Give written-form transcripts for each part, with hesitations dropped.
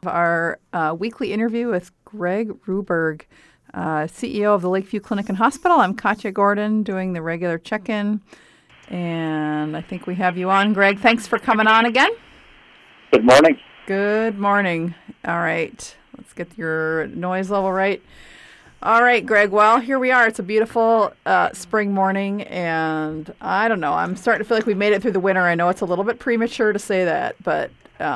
Our weekly interview with Greg Ruberg, CEO of the Lakeview Clinic and Hospital. I'm Katya Gordon doing the regular check-in, and I think we have you on, Greg. Thanks for coming on again. Good morning. Good morning. All right, let's get your noise level right. All right, Greg. Well, here we are. It's a beautiful spring morning, and I don't know. I'm starting to feel like we've made it through the winter. I know it's a little bit premature to say that, but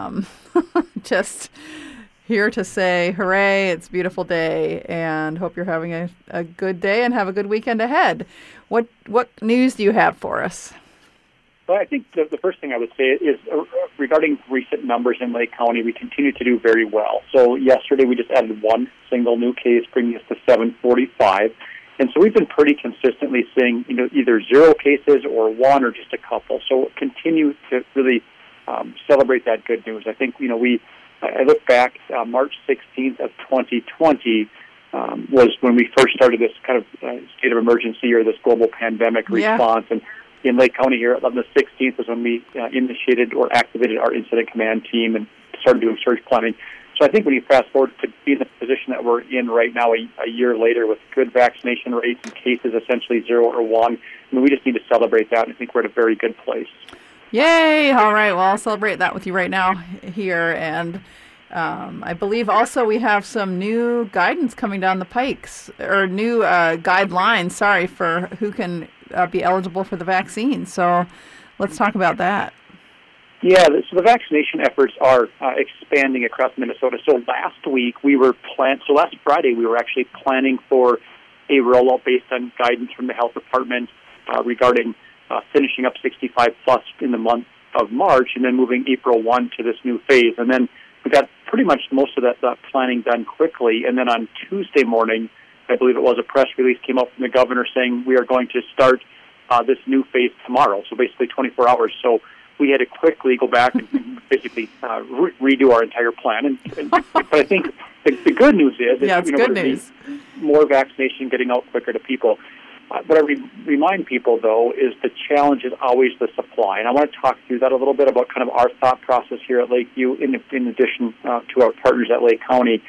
just here to say, hooray, it's a beautiful day, and hope you're having a good day and have a good weekend ahead. What news do you have for us? Well, I think the first thing I would say is regarding recent numbers in Lake County, we continue to do very well. So yesterday we just added one single new case, bringing us to 745. And so we've been pretty consistently seeing, either zero cases or one or just a couple. So continue to really celebrate that good news. I think, I look back, March 16th of 2020 was when we first started this kind of state of emergency or this global pandemic response. And in Lake County here, on the 16th was when we initiated or activated our incident command team and started doing surge planning. So I think when you fast forward to be in the position that we're in right now, a year later, with good vaccination rates and cases essentially zero or one, we just need to celebrate that, and I think we're at a very good place. Yay! All right, well, I'll celebrate that with you right now here, and I believe also we have some new guidance coming down the pikes, or new guidelines, for who can be eligible for the vaccine. So let's talk about that. Yeah, so the vaccination efforts are expanding across Minnesota. So last Friday, we were actually planning for a rollout based on guidance from the health department regarding finishing up 65 plus in the month of March, and then moving April 1 to this new phase. And then we got pretty much most of that planning done quickly. And then on Tuesday morning, I believe it was, a press release came out from the governor saying we are going to start this new phase tomorrow, so basically 24 hours. So we had to quickly go back and basically redo our entire plan. But I think the good news is it's good news. More vaccination getting out quicker to people. What I remind people, though, is the challenge is always the supply. And I want to talk through that a little bit about kind of our thought process here at Lakeview in addition to our partners at Lake County.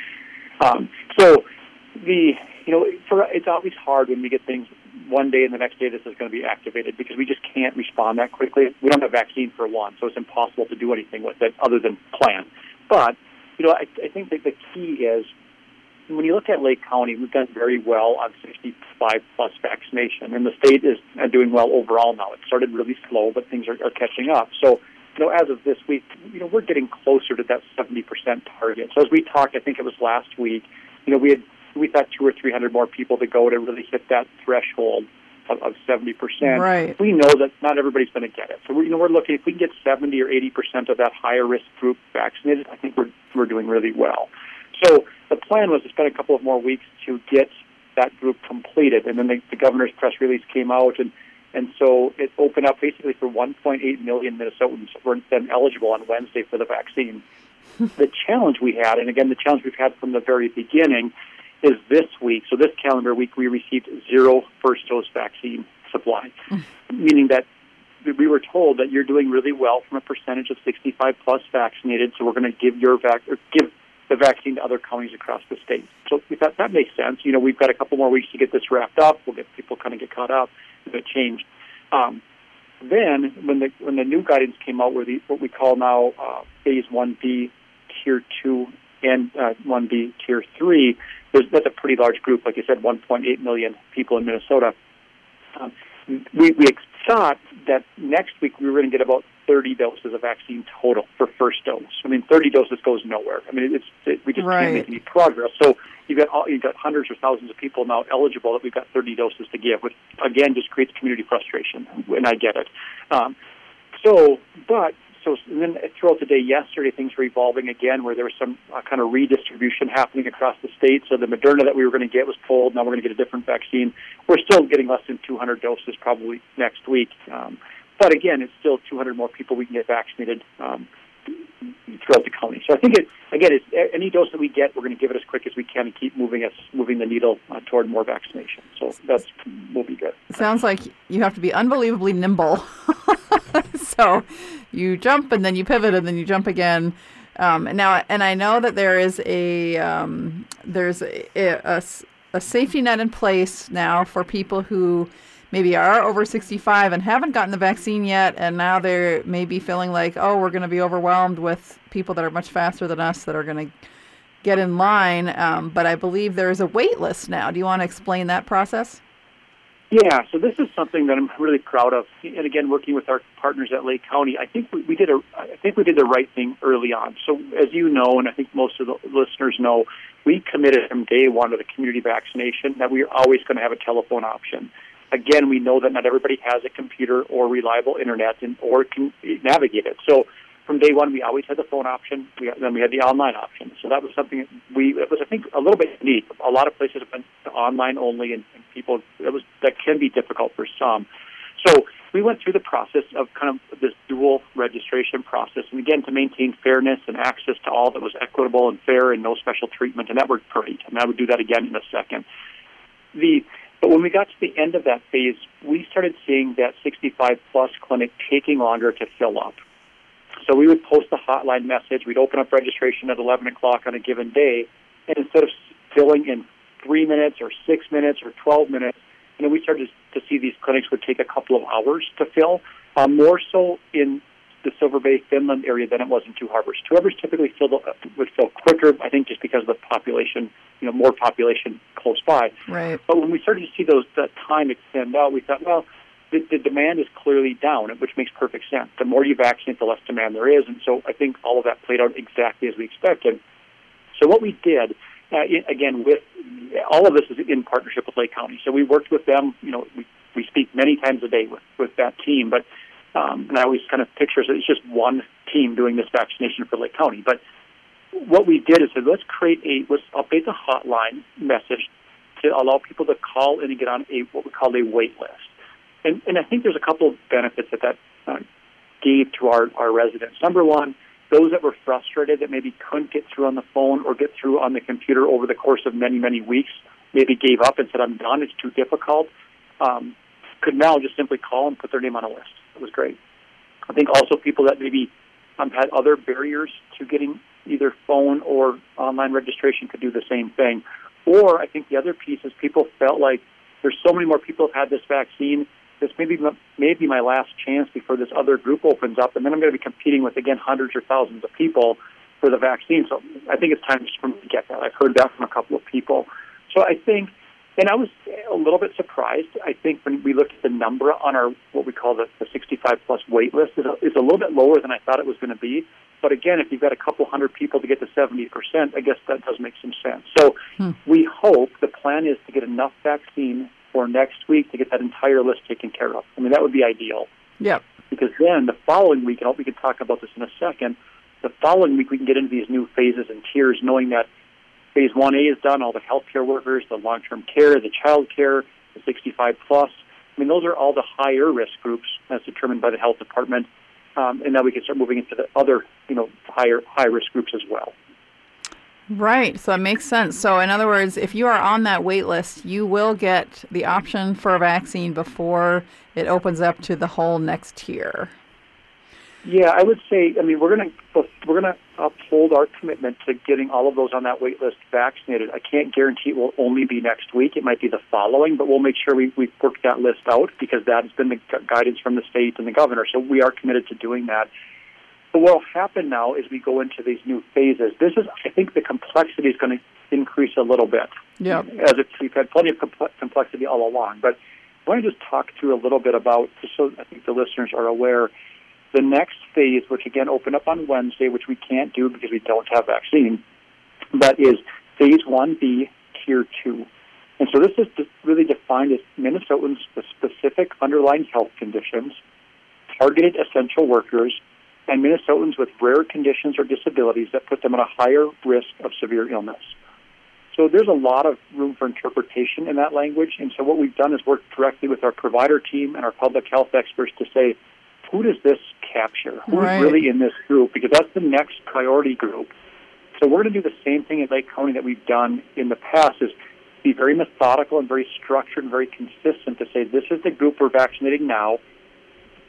It's always hard when we get things one day and the next day this is going to be activated, because we just can't respond that quickly. We don't have a vaccine for one, so it's impossible to do anything with it other than plan. But, I think that the key is, when you look at Lake County, we've done very well on 65-plus vaccination, and the state is doing well overall now. It started really slow, but things are catching up. So, as of this week, we're getting closer to that 70% target. So as we talked, I think it was last week, we thought 200 or 300 more people to go to really hit that threshold of 70%. Right. We know that not everybody's going to get it. So we're looking, if we can get 70 or 80% of that higher risk group vaccinated, I think we're doing really well. So the plan was to spend a couple of more weeks to get that group completed, and then the governor's press release came out, and so it opened up basically for 1.8 million Minnesotans were then eligible on Wednesday for the vaccine. The challenge we had, and again the challenge we've had from the very beginning, is this week. So this calendar week we received 0 first dose vaccine supply, meaning that we were told that you're doing really well from a percentage of 65 plus vaccinated, so we're going to give give the vaccine to other counties across the state. So we thought that makes sense. We've got a couple more weeks to get this wrapped up. We'll get people kind of get caught up. It changed. Then when the new guidance came out, what we call now Phase 1B, Tier 2, and 1B, Tier 3, that's a pretty large group. Like I said, 1.8 million people in Minnesota. We thought that next week we were going to get about 30 doses of vaccine total for first dose. 30 doses goes nowhere. We just can't make any progress. So you've got hundreds or thousands of people now eligible that we've got 30 doses to give, which again just creates community frustration, and I get it. So then throughout the day yesterday, things were evolving again, where there was some kind of redistribution happening across the state. So the Moderna that we were going to get was pulled. Now we're going to get a different vaccine. We're still getting less than 200 doses probably next week. But again, it's still 200 more people we can get vaccinated throughout the county. So I think it's any dose that we get, we're going to give it as quick as we can and keep moving the needle toward more vaccination. So will be good. Sounds like you have to be unbelievably nimble. So you jump and then you pivot and then you jump again. And I know that there is there's a safety net in place now for people who maybe are over 65 and haven't gotten the vaccine yet, and now they're maybe feeling like, oh, we're going to be overwhelmed with people that are much faster than us that are going to get in line. But I believe there is a wait list now. Do you want to explain that process? Yeah, so this is something that I'm really proud of. And again, working with our partners at Lake County, I think we did the right thing early on. So as you know, and I think most of the listeners know, we committed from day one to the community vaccination that we are always going to have a telephone option. Again, we know that not everybody has a computer or reliable internet or can navigate it. So from day one, we always had the phone option. Then we had the online option. So that was something it was, I think, a little bit unique. A lot of places went to online only, and people, that can be difficult for some. So we went through the process of kind of this dual registration process, and again, to maintain fairness and access to all that was equitable and fair and no special treatment, and that worked great. And I would do that again in a second. But when we got to the end of that phase, we started seeing that 65-plus clinic taking longer to fill up. So we would post a hotline message. We'd open up registration at 11 o'clock on a given day, and instead of filling in 3 minutes or 6 minutes or 12 minutes, we started to see these clinics would take a couple of hours to fill, more so in the Silver Bay, Finland area than it was in Two Harbors. Two Harbors typically would fill quicker, I think, just because of the population, more population close by. Right. But when we started to see that time extend out, we thought, well, the demand is clearly down, which makes perfect sense. The more you vaccinate, the less demand there is. And so I think all of that played out exactly as we expected. So what we did, again, with all of this is in partnership with Lake County. So we worked with them. We speak many times a day with that team. But and I always kind of picture it, it's just one team doing this vaccination for Lake County. But what we did is said, let's update the hotline message to allow people to call in and get on what we call a wait list. And I think there's a couple of benefits that gave to our residents. Number one, those that were frustrated that maybe couldn't get through on the phone or get through on the computer over the course of many, many weeks, maybe gave up and said, I'm done, it's too difficult, could now just simply call and put their name on a list. It was great. I think also people that maybe had other barriers to getting either phone or online registration could do the same thing. Or I think the other piece is people felt like there's so many more people who have had this vaccine. This may be my last chance before this other group opens up, and then I'm going to be competing with, again, hundreds or thousands of people for the vaccine. So I think it's time for me to get that. I've heard that from a couple of people. So I think, and I was a little bit surprised, I think, when we looked at the number on our, what we call the 65-plus wait list, is a little bit lower than I thought it was going to be. But again, if you've got a couple hundred people to get to 70%, I guess that does make some sense. So we hope, the plan is to get enough vaccine for next week to get that entire list taken care of. I mean, that would be ideal. Yep. Because then the following week, and I hope we can talk about this in a second, the following week we can get into these new phases and tiers, knowing that Phase 1A is done, all the healthcare workers, the long-term care, the child care, the 65-plus. I mean, those are all the higher risk groups as determined by the health department. And now we can start moving into the other, high-risk groups as well. Right. So it makes sense. So in other words, if you are on that wait list, you will get the option for a vaccine before it opens up to the whole next tier. Yeah, I would say, we're going to uphold our commitment to getting all of those on that wait list vaccinated. I can't guarantee it will only be next week. It might be the following, but we'll make sure we work that list out because that has been the guidance from the state and the governor. So we are committed to doing that. But what will happen now as we go into these new phases, I think the complexity is going to increase a little bit. Yeah. We've had plenty of complexity all along. But I want to just talk through a little bit about, just so I think the listeners are aware, the next phase, which again opened up on Wednesday, which we can't do because we don't have vaccine, but is Phase 1B, Tier 2. And so this is really defined as Minnesotans with specific underlying health conditions, targeted essential workers, and Minnesotans with rare conditions or disabilities that put them at a higher risk of severe illness. So there's a lot of room for interpretation in that language, and so what we've done is work directly with our provider team and our public health experts to say, who does this capture? Who's really in this group? Because that's the next priority group. So we're going to do the same thing at Lake County that we've done in the past, is be very methodical and very structured and very consistent to say, this is the group we're vaccinating now.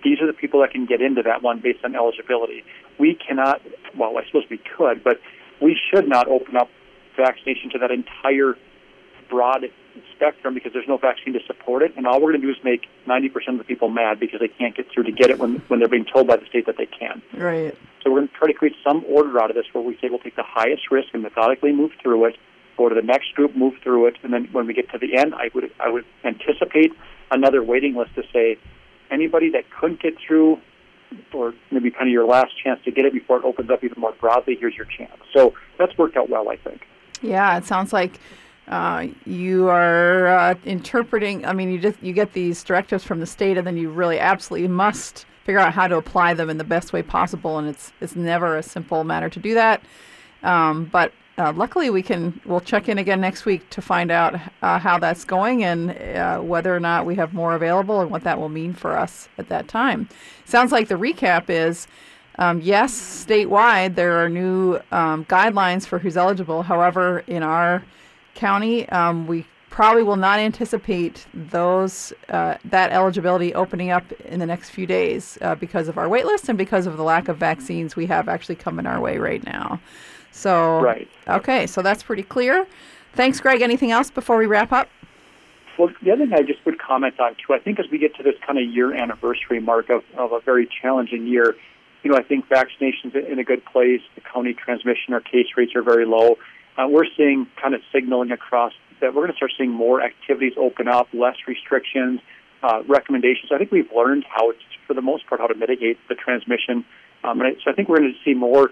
these are the people that can get into that one based on eligibility. We cannot, well, I suppose we could, but we should not open up vaccination to that entire broad spectrum because there's no vaccine to support it. And all we're going to do is make 90% of the people mad because they can't get through to get it when they're being told by the state that they can. Right. So we're going to try to create some order out of this where we say we'll take the highest risk and methodically move through it, go to the next group, move through it, and then when we get to the end, I would anticipate another waiting list to say anybody that couldn't get through or maybe kind of your last chance to get it before it opens up even more broadly, here's your chance. So that's worked out well, I think. Yeah, it sounds like you are interpreting. I mean, you get these directives from the state, and then you really absolutely must figure out how to apply them in the best way possible. And it's never a simple matter to do that. But luckily, we'll check in again next week to find out how that's going and whether or not we have more available and what that will mean for us at that time. Sounds like the recap is. Yes, statewide, there are new guidelines for who's eligible. However, in our county, we probably will not anticipate that eligibility opening up in the next few days because of our wait list and because of the lack of vaccines we have actually coming our way right now. So, right. Okay, so that's pretty clear. Thanks, Greg. Anything else before we wrap up? Well, the other thing I just would comment on, too, I think as we get to this kind of year anniversary mark of a very challenging year, I think vaccination's in a good place. The county transmission or case rates are very low. We're seeing kind of signaling across that we're going to start seeing more activities open up, less restrictions, recommendations. I think we've learned for the most part, how to mitigate the transmission. So I think we're going to see more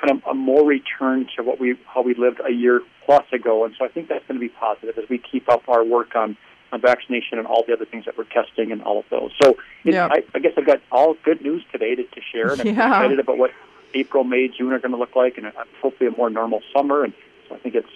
return to how we lived a year plus ago. And so I think that's going to be positive as we keep up our work on vaccination and all the other things that we're testing and all of those. So I guess I've got all good news today to share, and I'm excited about what April, May, June are going to look like, and hopefully a more normal summer. And so I think it's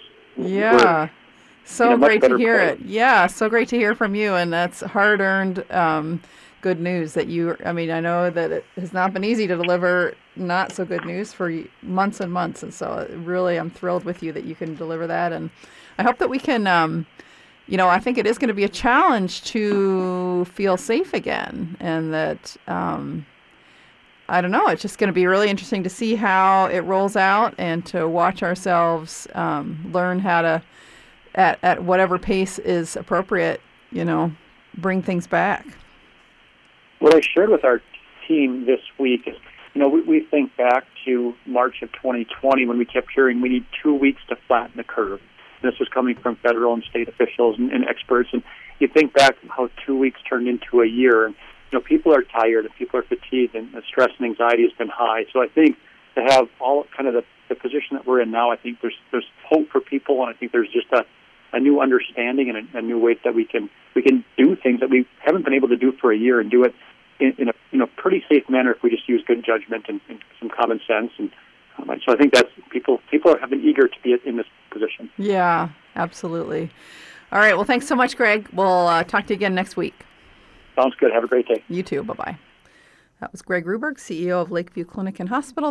so great to hear it. Yeah, so great to hear from you, and that's hard-earned good news that I know that it has not been easy to deliver not so good news for months and months, and so really I'm thrilled with you that you can deliver that, and I hope that we can I think it is going to be a challenge to feel safe again, and that, I don't know, it's just going to be really interesting to see how it rolls out and to watch ourselves learn how to, at whatever pace is appropriate, bring things back. What I shared with our team this week is, we think back to March of 2020 when we kept hearing we need 2 weeks to flatten the curve. This was coming from federal and state officials and experts. And you think back how 2 weeks turned into a year. And, people are tired and people are fatigued and the stress and anxiety has been high. So I think to have all kind of the position that we're in now, I think there's hope for people. And I think there's just a new understanding and a new way that we can do things that we haven't been able to do for a year and do it in a pretty safe manner if we just use good judgment and some common sense. And so I think that's people have been eager to be in this position. Yeah, absolutely. All right. Well, thanks so much, Greg. We'll talk to you again next week. Sounds good. Have a great day. You too. Bye-bye. That was Greg Ruberg, CEO of Lakeview Clinic and Hospital.